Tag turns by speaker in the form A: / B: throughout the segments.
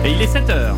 A: Et il est 7h.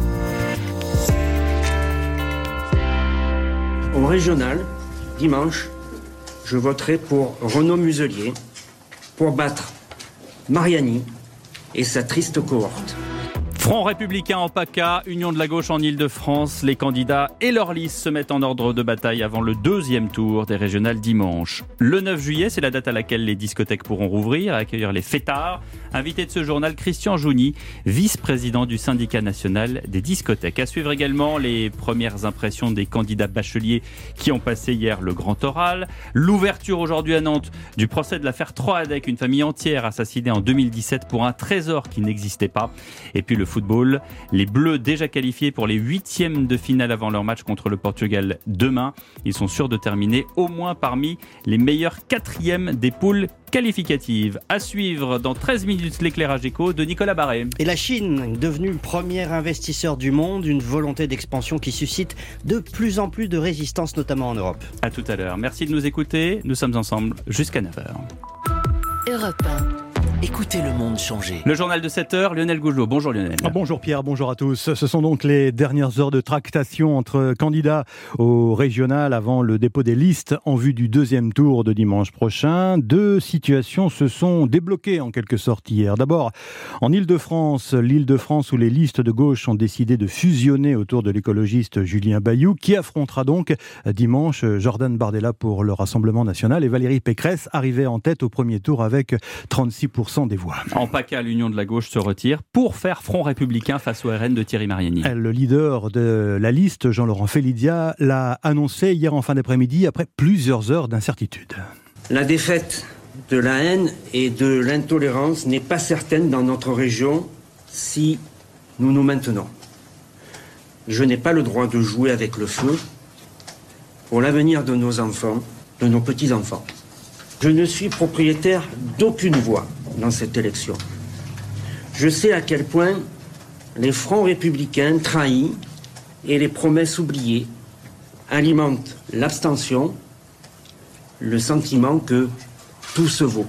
B: Au régional, dimanche, je voterai pour Renaud Muselier pour battre Mariani et sa triste cohorte.
A: Front républicain en PACA, Union de la gauche en Île-de-France, les candidats et leurs listes se mettent en ordre de bataille avant le deuxième tour des régionales dimanche. Le 9 juillet, c'est la date à laquelle les discothèques pourront rouvrir et accueillir les fêtards. Invité de ce journal, Christian Jouni, vice-président du syndicat national des discothèques. À suivre également les premières impressions des candidats bacheliers qui ont passé hier le grand oral. L'ouverture aujourd'hui à Nantes du procès de l'affaire Troadec, une famille entière assassinée en 2017 pour un trésor qui n'existait pas. Et puis le football, les Bleus déjà qualifiés pour les 8e de finale avant leur match contre le Portugal demain. Ils sont sûrs de terminer au moins parmi les meilleurs 4e des poules qualificatives. À suivre dans 13 minutes l'éclairage éco de Nicolas Barré.
C: Et la Chine, devenue le premier investisseur du monde, une volonté d'expansion qui suscite de plus en plus de résistance, notamment en Europe.
A: À tout à l'heure. Merci de nous écouter. Nous sommes ensemble jusqu'à 9h.
D: Europe 1. Écoutez le monde changer.
A: Le journal de 7h, Lionel Gougelot. Bonjour Lionel.
E: Bonjour Pierre, bonjour à tous. Ce sont donc les dernières heures de tractation entre candidats au régional avant le dépôt des listes en vue du deuxième tour de dimanche prochain. Deux situations se sont débloquées en quelque sorte hier. D'abord, en Île-de-France, l'Île-de-France où les listes de gauche ont décidé de fusionner autour de l'écologiste Julien Bayou, qui affrontera donc dimanche Jordan Bardella pour le Rassemblement national et Valérie Pécresse, arrivée en tête au premier tour avec 36% des voix.
A: En PACA, l'Union de la gauche se retire pour faire front républicain face au RN de Thierry Mariani.
E: Le leader de la liste, Jean-Laurent Félidia, l'a annoncé hier en fin d'après-midi après plusieurs heures d'incertitude.
B: La défaite de la haine et de l'intolérance n'est pas certaine dans notre région si nous nous maintenons. Je n'ai pas le droit de jouer avec le feu pour l'avenir de nos enfants, de nos petits-enfants. Je ne suis propriétaire d'aucune voix dans cette élection. Je sais à quel point les fronts républicains trahis et les promesses oubliées alimentent l'abstention, le sentiment que tout se vaut.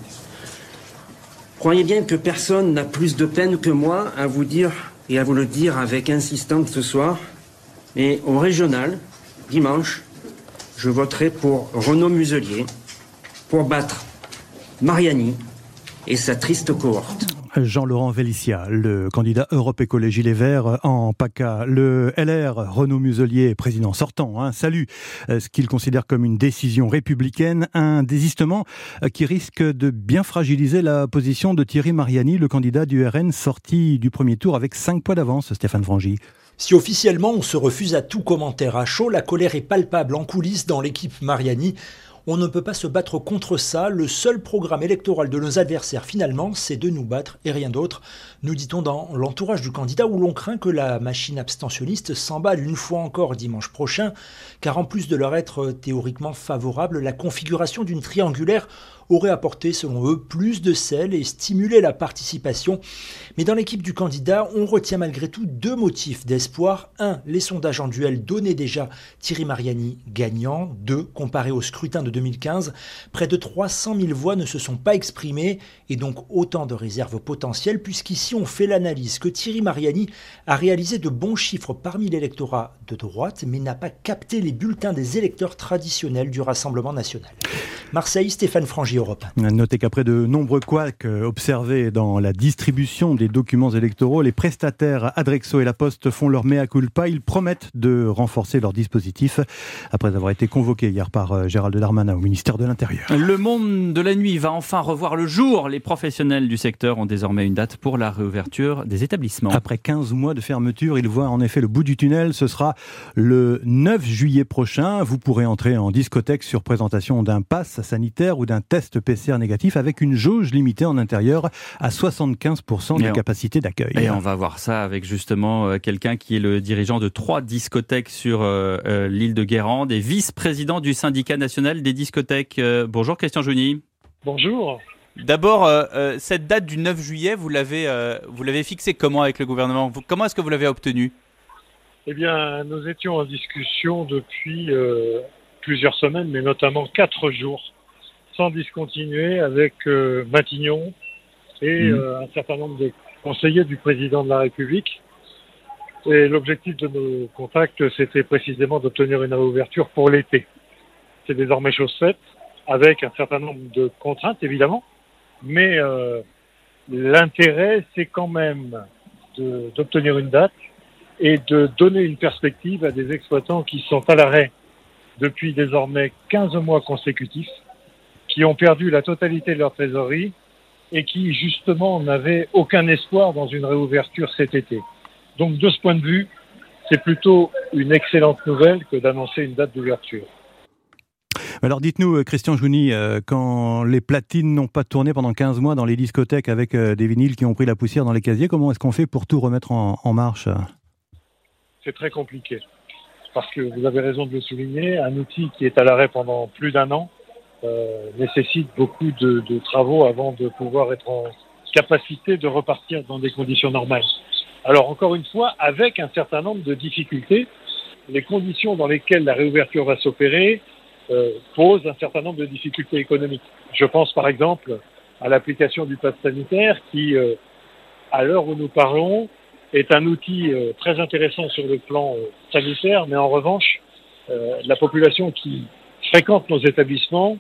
B: Croyez bien que personne n'a plus de peine que moi à vous dire et à vous le dire avec insistance ce soir, mais au régional, dimanche, je voterai pour Renaud Muselier pour battre Mariani et sa triste cohorte.
E: Jean-Laurent Vélicia, le candidat Europe Écologie Les Verts en PACA. Le LR, Renaud Muselier, président sortant, salue ce qu'il considère comme une décision républicaine, un désistement qui risque de bien fragiliser la position de Thierry Mariani, le candidat du RN sorti du premier tour avec 5 points d'avance, Stéphane Frangy.
F: Si officiellement on se refuse à tout commentaire à chaud, la colère est palpable en coulisses dans l'équipe Mariani. On ne peut pas se battre contre ça. Le seul programme électoral de nos adversaires, finalement, c'est de nous battre et rien d'autre, nous dit-on dans l'entourage du candidat, où l'on craint que la machine abstentionniste s'emballe une fois encore dimanche prochain, car en plus de leur être théoriquement favorable, la configuration d'une triangulaire aurait apporté, selon eux, plus de sel et stimulé la participation. Mais dans l'équipe du candidat, on retient malgré tout deux motifs d'espoir. 1. Les sondages en duel donnaient déjà Thierry Mariani gagnant. 2. Comparé au scrutin de 2015, près de 300 000 voix ne se sont pas exprimées et donc autant de réserves potentielles, puisqu'ici on fait l'analyse que Thierry Mariani a réalisé de bons chiffres parmi l'électorat de droite, mais n'a pas capté les bulletins des électeurs traditionnels du Rassemblement national. Marseille, Stéphane Frangy, Europe 1.
E: Notez qu'après de nombreux couacs observés dans la distribution des documents électoraux, les prestataires Adrexo et La Poste font leur mea culpa. Ils promettent de renforcer leur dispositif après avoir été convoqués hier par Gérald Darmanin au ministère de l'Intérieur.
A: Le monde de la nuit va enfin revoir le jour. Les professionnels du secteur ont désormais une date pour la réouverture des établissements.
E: Après 15 mois de fermeture, ils voient en effet le bout du tunnel. Ce sera le 9 juillet prochain. Vous pourrez entrer en discothèque sur présentation d'un pass sanitaire ou d'un test PCR négatif avec une jauge limitée en intérieur à 75% de capacité d'accueil.
A: Et on va voir ça avec justement quelqu'un qui est le dirigeant de 3 discothèques sur l'île de Guérande et vice-président du syndicat national des discothèques. Bonjour Christian Jouni.
G: Bonjour.
A: D'abord, cette date du 9 juillet, vous l'avez fixée comment avec le gouvernement ? Comment est-ce que vous l'avez obtenue ?
G: Eh bien, nous étions en discussion depuis plusieurs semaines, mais notamment 4 jours, sans discontinuer avec Matignon et un certain nombre de conseillers du président de la République. Et l'objectif de nos contacts, c'était précisément d'obtenir une réouverture pour l'été. C'est désormais chose faite, avec un certain nombre de contraintes, évidemment. Mais l'intérêt, c'est quand même d'obtenir une date et de donner une perspective à des exploitants qui sont à l'arrêt depuis désormais 15 mois consécutifs, qui ont perdu la totalité de leur trésorerie et qui, justement, n'avaient aucun espoir dans une réouverture cet été. Donc, de ce point de vue, c'est plutôt une excellente nouvelle que d'annoncer une date d'ouverture.
E: Alors dites-nous, Christian Jouni, quand les platines n'ont pas tourné pendant 15 mois dans les discothèques avec des vinyles qui ont pris la poussière dans les casiers, comment est-ce qu'on fait pour tout remettre en marche ?
G: C'est très compliqué, parce que vous avez raison de le souligner, un outil qui est à l'arrêt pendant plus d'un an nécessite beaucoup de travaux avant de pouvoir être en capacité de repartir dans des conditions normales. Alors encore une fois, avec un certain nombre de difficultés, les conditions dans lesquelles la réouverture va s'opérer posent un certain nombre de difficultés économiques. Je pense par exemple à l'application du pass sanitaire qui, à l'heure où nous parlons, est un outil très intéressant sur le plan sanitaire, mais en revanche, la population qui fréquente nos établissements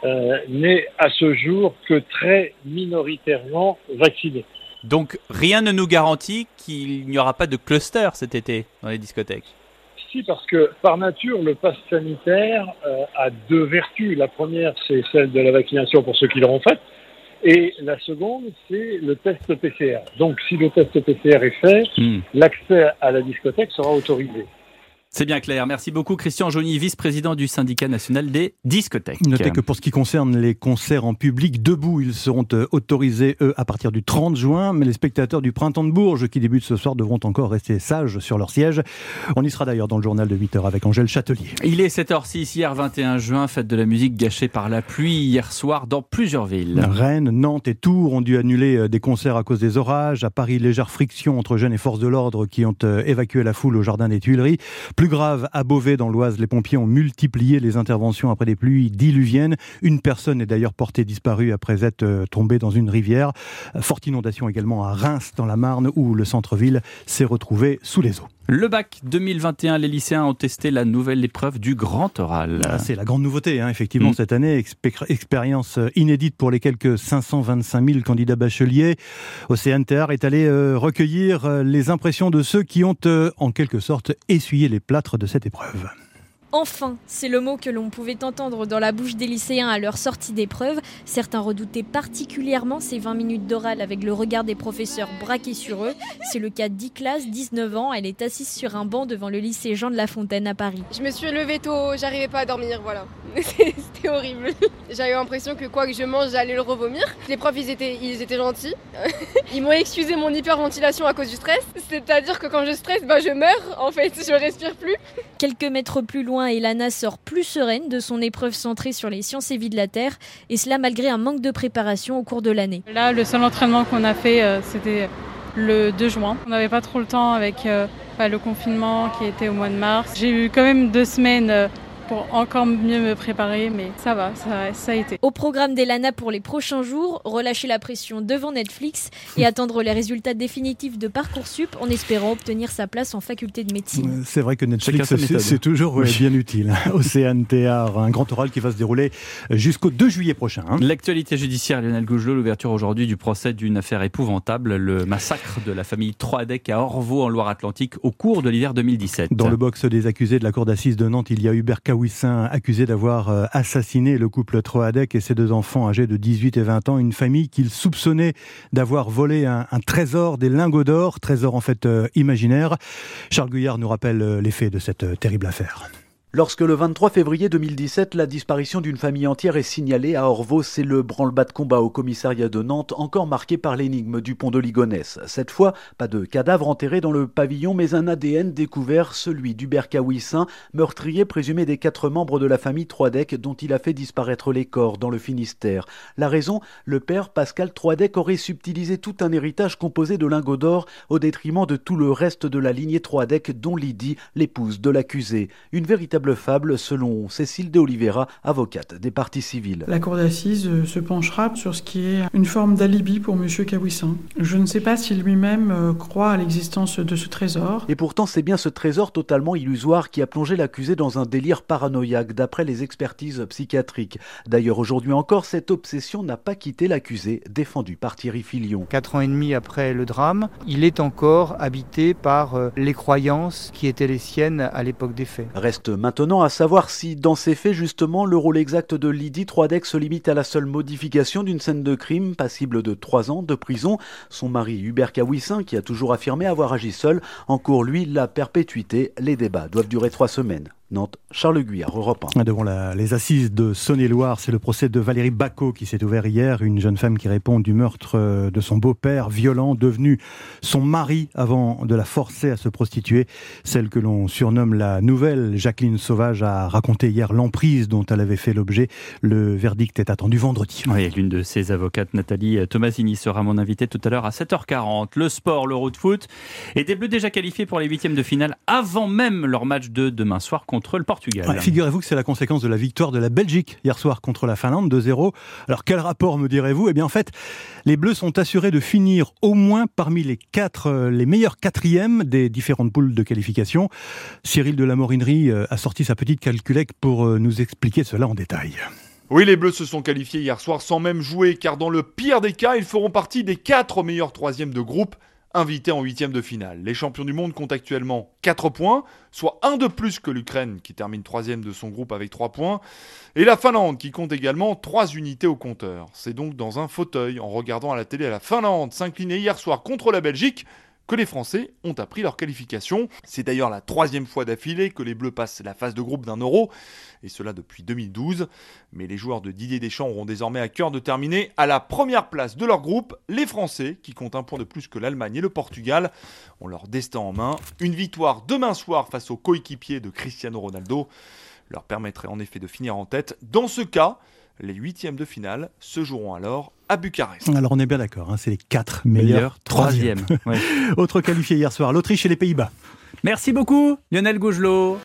G: n'est à ce jour que très minoritairement vaccinée.
A: Donc rien ne nous garantit qu'il n'y aura pas de cluster cet été dans les discothèques.
G: Si, parce que par nature, le pass sanitaire a deux vertus. La première, c'est celle de la vaccination pour ceux qui l'auront faite. Et la seconde, c'est le test PCR. Donc si le test PCR est fait, l'accès à la discothèque sera autorisé.
A: C'est bien clair. Merci beaucoup Christian Jouni, vice-président du syndicat national des discothèques.
E: Notez que pour ce qui concerne les concerts en public debout, ils seront autorisés, eux, à partir du 30 juin. Mais les spectateurs du Printemps de Bourges, qui débute ce soir, devront encore rester sages sur leur siège. On y sera d'ailleurs dans le journal de 8h avec Angèle Châtelier.
A: Il est 7h06, hier 21 juin, fête de la musique gâchée par la pluie hier soir dans plusieurs villes.
E: Rennes, Nantes et Tours ont dû annuler des concerts à cause des orages. À Paris, légère friction entre jeunes et forces de l'ordre qui ont évacué la foule au jardin des Tuileries. Plus grave, à Beauvais, dans l'Oise, les pompiers ont multiplié les interventions après des pluies diluviennes. Une personne est d'ailleurs portée disparue après être tombée dans une rivière. Forte inondation également à Reims, dans la Marne, où le centre-ville s'est retrouvé sous les eaux.
A: Le bac 2021, les lycéens ont testé la nouvelle épreuve du grand oral.
E: C'est la grande nouveauté, effectivement, cette année. Expérience inédite pour les quelques 525 000 candidats bacheliers. OCNTR est allé recueillir les impressions de ceux qui ont, en quelque sorte, essuyé les plâtres de cette épreuve.
H: Enfin, c'est le mot que l'on pouvait entendre dans la bouche des lycéens à leur sortie d'épreuve. Certains redoutaient particulièrement ces 20 minutes d'oral avec le regard des professeurs braqués sur eux. C'est le cas d'Iclas, 19 ans. Elle est assise sur un banc devant le lycée Jean de La Fontaine à Paris.
I: Je me suis levée tôt, j'arrivais pas à dormir, voilà. C'était horrible. J'avais l'impression que quoi que je mange, j'allais le revomir. Les profs, ils étaient gentils. Ils m'ont excusé mon hyperventilation à cause du stress. C'est-à-dire que quand je stresse, je meurs, en fait, je respire plus.
H: Quelques mètres plus loin, Elana sort plus sereine de son épreuve centrée sur les sciences et vie de la Terre, et cela malgré un manque de préparation au cours de l'année.
J: Là, le seul entraînement qu'on a fait, c'était le 2 juin. On n'avait pas trop le temps avec le confinement qui était au mois de mars. J'ai eu quand même 2 semaines pour encore mieux me préparer, mais ça va, ça a été.
H: Au programme d'Elana pour les prochains jours, relâcher la pression devant Netflix et attendre les résultats définitifs de Parcoursup en espérant obtenir sa place en faculté de médecine.
E: C'est vrai que Netflix, c'est toujours bien utile. OCNTR, un grand oral qui va se dérouler jusqu'au 2 juillet prochain.
A: L'actualité judiciaire, Lionel Gougelot, l'ouverture aujourd'hui du procès d'une affaire épouvantable, le massacre de la famille Troadec à Orvaux en Loire-Atlantique au cours de l'hiver 2017.
E: Dans le box des accusés de la cour d'assises de Nantes, il y a Hubert Kawissin, accusé d'avoir assassiné le couple Troadec et ses 2 enfants âgés de 18 et 20 ans, une famille qu'il soupçonnait d'avoir volé un trésor, des lingots d'or, trésor en fait imaginaire. Charles Guyard nous rappelle les faits de cette terrible affaire.
K: Lorsque le 23 février 2017, la disparition d'une famille entière est signalée à Orvaux, c'est le branle-bas de combat au commissariat de Nantes, encore marqué par l'énigme du pont de Ligonnès. Cette fois, pas de cadavre enterré dans le pavillon, mais un ADN découvert, celui d'Hubert Kawissin, meurtrier présumé des 4 membres de la famille Troadec dont il a fait disparaître les corps dans le Finistère. La raison, le père Pascal Troadec aurait subtilisé tout un héritage composé de lingots d'or au détriment de tout le reste de la lignée Troadec dont Lydie, l'épouse de l'accusé. Une véritable véritable fable selon Cécile de Oliveira, avocate des parties civiles.
L: La cour d'assises se penchera sur ce qui est une forme d'alibi pour M. Kawissin. Je ne sais pas si lui-même croit à l'existence de ce trésor.
K: Et pourtant, c'est bien ce trésor totalement illusoire qui a plongé l'accusé dans un délire paranoïaque, d'après les expertises psychiatriques. D'ailleurs, aujourd'hui encore, cette obsession n'a pas quitté l'accusé, défendu par Thierry Filion.
M: 4 ans et demi après le drame, il est encore habité par les croyances qui étaient les siennes à l'époque des faits.
K: Reste maintenant à savoir si, dans ces faits, justement, le rôle exact de Lydie Troidec se limite à la seule modification d'une scène de crime passible de 3 ans de prison. Son mari Hubert Kawissin, qui a toujours affirmé avoir agi seul, encourt lui la perpétuité. Les débats doivent durer 3 semaines. Nantes, Charles Guyard, Europe 1.
E: Devant les assises de Saône-et-Loire, c'est le procès de Valérie Bacot qui s'est ouvert hier, une jeune femme qui répond du meurtre de son beau-père violent, devenu son mari avant de la forcer à se prostituer. Celle que l'on surnomme la nouvelle Jacqueline Sauvage a raconté hier l'emprise dont elle avait fait l'objet. Le verdict est attendu vendredi.
A: Oui, l'une de ses avocates, Nathalie Tomasini, sera mon invitée tout à l'heure à 7h40. Le sport, l'Euro de foot, et des Bleus déjà qualifiés pour les 8e de finale avant même leur match de demain soir contre le Portugal.
E: Ouais, figurez-vous que c'est la conséquence de la victoire de la Belgique hier soir contre la Finlande, 2-0. Alors quel rapport me direz-vous ? Eh bien en fait, les Bleus sont assurés de finir au moins parmi les meilleurs 4e des différentes poules de qualification. Cyril de la Morinerie a sorti sa petite calculette pour nous expliquer cela en détail.
N: Oui, les Bleus se sont qualifiés hier soir sans même jouer, car dans le pire des cas, ils feront partie des 4 meilleurs 3e de groupe invités en 8e de finale. Les champions du monde comptent actuellement 4 points, soit un de plus que l'Ukraine qui termine 3e de son groupe avec 3 points, et la Finlande qui compte également 3 unités au compteur. C'est donc dans un fauteuil, en regardant à la télé la Finlande s'incliner hier soir contre la Belgique, que les Français ont appris leur qualification. C'est d'ailleurs la 3e fois d'affilée que les Bleus passent la phase de groupe d'un Euro, et cela depuis 2012. Mais les joueurs de Didier Deschamps auront désormais à cœur de terminer à la première place de leur groupe. Les Français, qui comptent un point de plus que l'Allemagne et le Portugal, ont leur destin en main. Une victoire demain soir face aux coéquipiers de Cristiano Ronaldo leur permettrait en effet de finir en tête. Dans ce cas, les 8e de finale se joueront alors à Bucarest.
E: Alors on est bien d'accord, c'est les 4 meilleurs 3e.
A: Ouais.
E: Autre qualifié hier soir, l'Autriche et les Pays-Bas.
A: Merci beaucoup Lionel Gougelot.